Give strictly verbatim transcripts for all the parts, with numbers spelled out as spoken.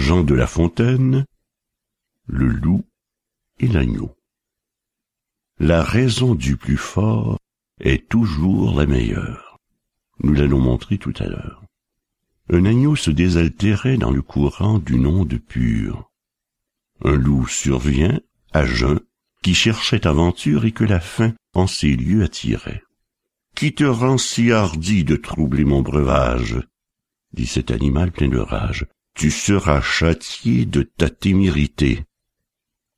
Jean de La Fontaine, le loup et l'agneau. La raison du plus fort est toujours la meilleure. Nous l'allons montrer tout à l'heure. Un agneau se désaltérait dans le courant d'une onde pure. Un loup survient, à jeun, qui cherchait aventure et que la faim en ces lieux attirait. « Qui te rend si hardi de troubler mon breuvage ?» dit cet animal plein de rage. « Tu seras châtié de ta témérité. »« Sire, »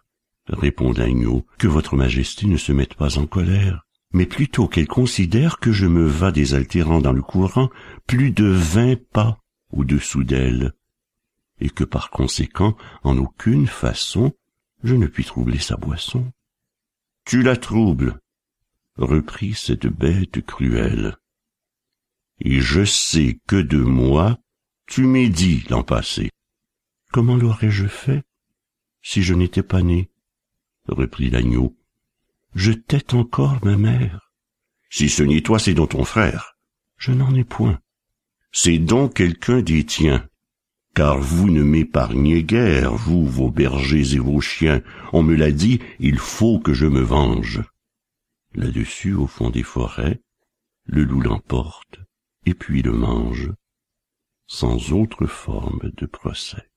répond l'agneau, « que votre majesté ne se mette pas en colère, mais plutôt qu'elle considère que je me vas désaltérant dans le courant plus de vingt pas au-dessous d'elle, et que par conséquent, en aucune façon, je ne puis troubler sa boisson. »« Tu la troubles, » reprit cette bête cruelle, « et je sais que de moi tu m'es dit l'an passé. »« Comment l'aurais-je fait si je n'étais pas né ?» reprit l'agneau. « Je tette encore ma mère. »« Si ce n'est toi, c'est donc ton frère. »« Je n'en ai point. »« C'est donc quelqu'un des tiens. Car vous ne m'épargnez guère, vous, vos bergers et vos chiens. On me l'a dit, il faut que je me venge. » Là-dessus, au fond des forêts, le loup l'emporte et puis le mange, sans autre forme de procès.